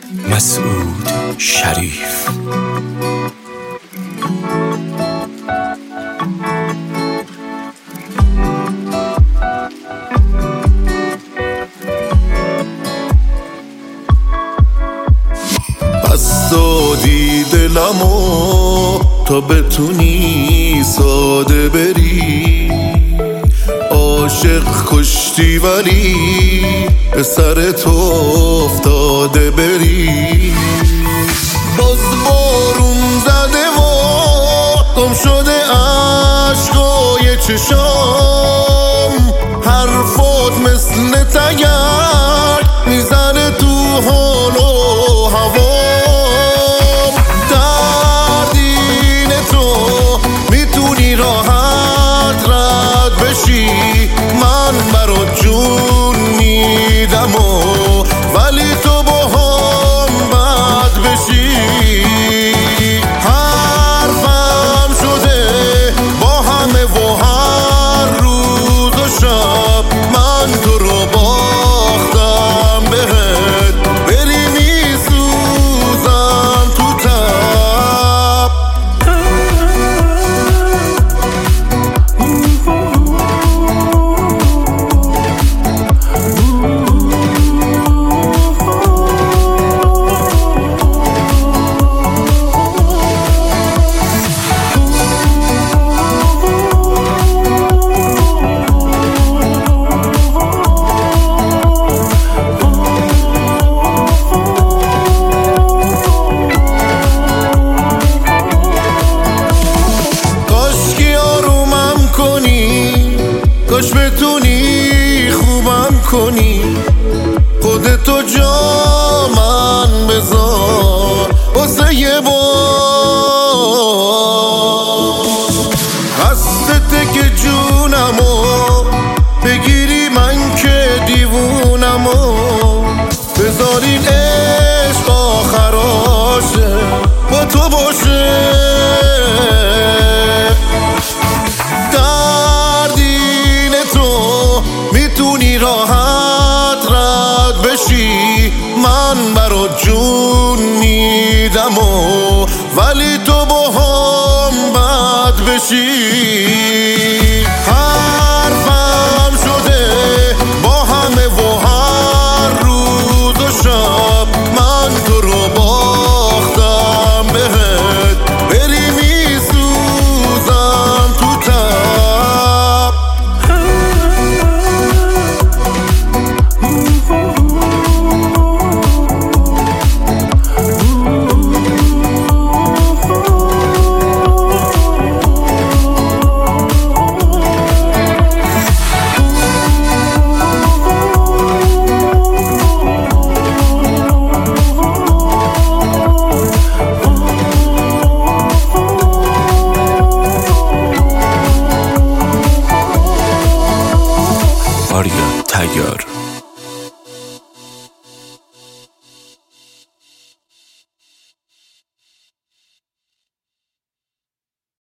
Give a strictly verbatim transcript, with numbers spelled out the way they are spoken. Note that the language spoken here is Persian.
مسعود شریف. پس دادی دلمو تا بتونی ساده بری، عاشق کشتی ولی به سر تو افتاده بری. باز بارون زده و گم شده عشقای چشام، حرفات مثل تگرگ میزنه تو حال و هوام. درد اینه تو میتونی راحت رد بشی، من برات جون میدم و ولی تو با هم بد بشی. حرفم شده با همه و هر روز و شب من تو رو باختم بهت، بری میسوزم تو تب. کاش بتونی خوبم کنی، خودتو جا من بذار واسه یه بار. قصدته که جونمو بگیری، من که دیوونمو بذار این عشق آخراشه با تو باشه. میتونی راحت رد بشی، من برات جون میدم و ولی تو با هم بد بشی. حرفم شده با همه و هر روز و شب من تو رو باختم بهت، بری میسوزم تو تب. آریا تیار.